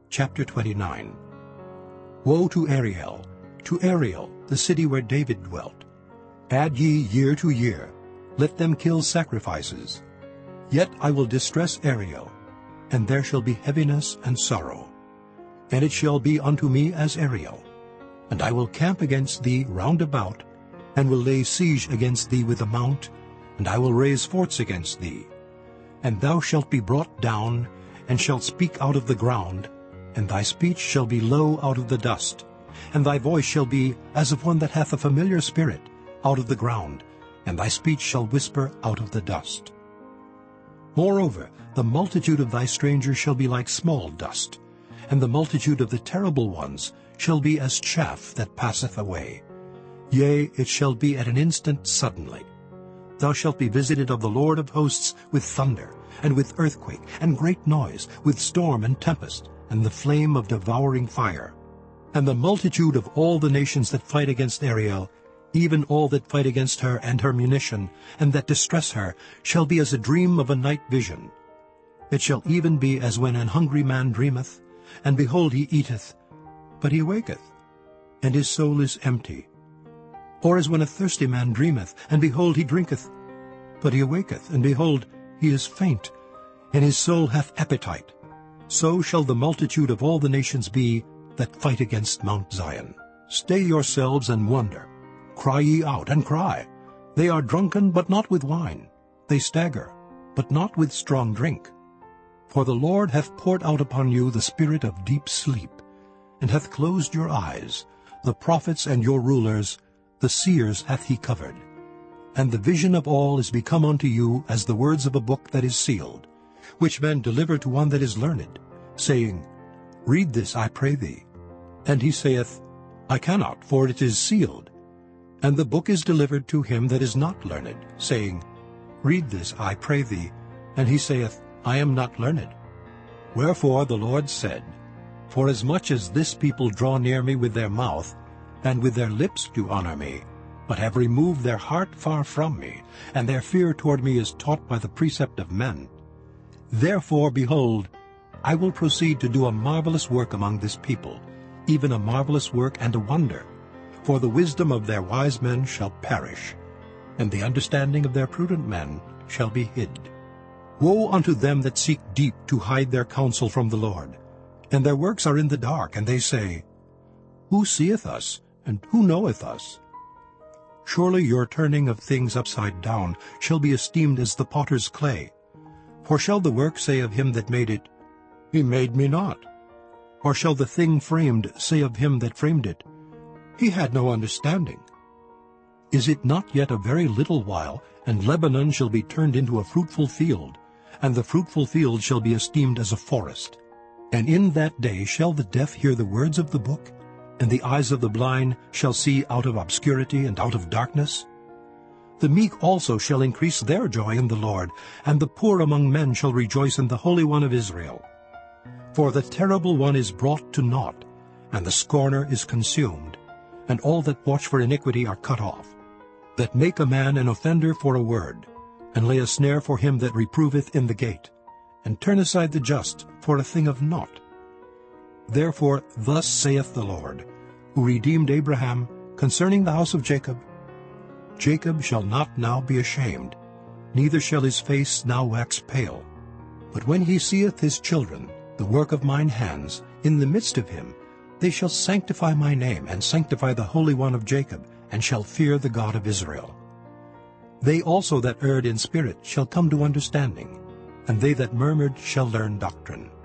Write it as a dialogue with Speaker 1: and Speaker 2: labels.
Speaker 1: Chapter 29. Woe to Ariel, the city where David dwelt! Add ye year to year, let them kill sacrifices. Yet I will distress Ariel, and there shall be heaviness and sorrow. And it shall be unto me as Ariel, and I will camp against thee round about, and will lay siege against thee with a mount, and I will raise forts against thee. And thou shalt be brought down, and shalt speak out of the ground, and thy speech shall be low out of the dust, and thy voice shall be as of one that hath a familiar spirit out of the ground, and thy speech shall whisper out of the dust. Moreover, the multitude of thy strangers shall be like small dust, and the multitude of the terrible ones shall be as chaff that passeth away. Yea, it shall be at an instant suddenly. Thou shalt be visited of the Lord of hosts with thunder, and with earthquake, and great noise, with storm and tempest, and the flame of devouring fire. And the multitude of all the nations that fight against Ariel, even all that fight against her and her munition, and that distress her, shall be as a dream of a night vision. It shall even be as when an hungry man dreameth, and behold he eateth, but he waketh, and his soul is empty. Or as when a thirsty man dreameth, and behold he drinketh, but he awaketh, and behold he is faint, and his soul hath appetite. So shall the multitude of all the nations be that fight against Mount Zion. Stay yourselves and wonder. Cry ye out and cry. They are drunken, but not with wine. They stagger, but not with strong drink. For the Lord hath poured out upon you the spirit of deep sleep, and hath closed your eyes. The prophets and your rulers, the seers hath he covered. And the vision of all is become unto you as the words of a book that is sealed, which men deliver to one that is learned, saying, Read this, I pray thee. And he saith, I cannot, for it is sealed. And the book is delivered to him that is not learned, saying, Read this, I pray thee. And he saith, I am not learned. Wherefore the Lord said, Forasmuch as this people draw near me with their mouth, and with their lips do honor me, but have removed their heart far from me, and their fear toward me is taught by the precept of men. Therefore, behold, I will proceed to do a marvelous work among this people, even a marvelous work and a wonder. For the wisdom of their wise men shall perish, and the understanding of their prudent men shall be hid. Woe unto them that seek deep to hide their counsel from the Lord, and their works are in the dark, and they say, Who seeth us, and who knoweth us? Surely your turning of things upside down shall be esteemed as the potter's clay. For shall the work say of him that made it, He made me not? Or shall the thing framed say of him that framed it, He had no understanding? Is it not yet a very little while, and Lebanon shall be turned into a fruitful field, and the fruitful field shall be esteemed as a forest? And in that day shall the deaf hear the words of the book, and the eyes of the blind shall see out of obscurity and out of darkness? The meek also shall increase their joy in the Lord, and the poor among men shall rejoice in the Holy One of Israel. For the terrible one is brought to naught, and the scorner is consumed, and all that watch for iniquity are cut off, that make a man an offender for a word, and lay a snare for him that reproveth in the gate, and turn aside the just for a thing of naught. Therefore thus saith the Lord, who redeemed Abraham, concerning the house of Jacob, Jacob shall not now be ashamed, neither shall his face now wax pale. But when he seeth his children, the work of mine hands, in the midst of him, they shall sanctify my name, and sanctify the Holy One of Jacob, and shall fear the God of Israel. They also that erred in spirit shall come to understanding, and they that murmured shall learn doctrine.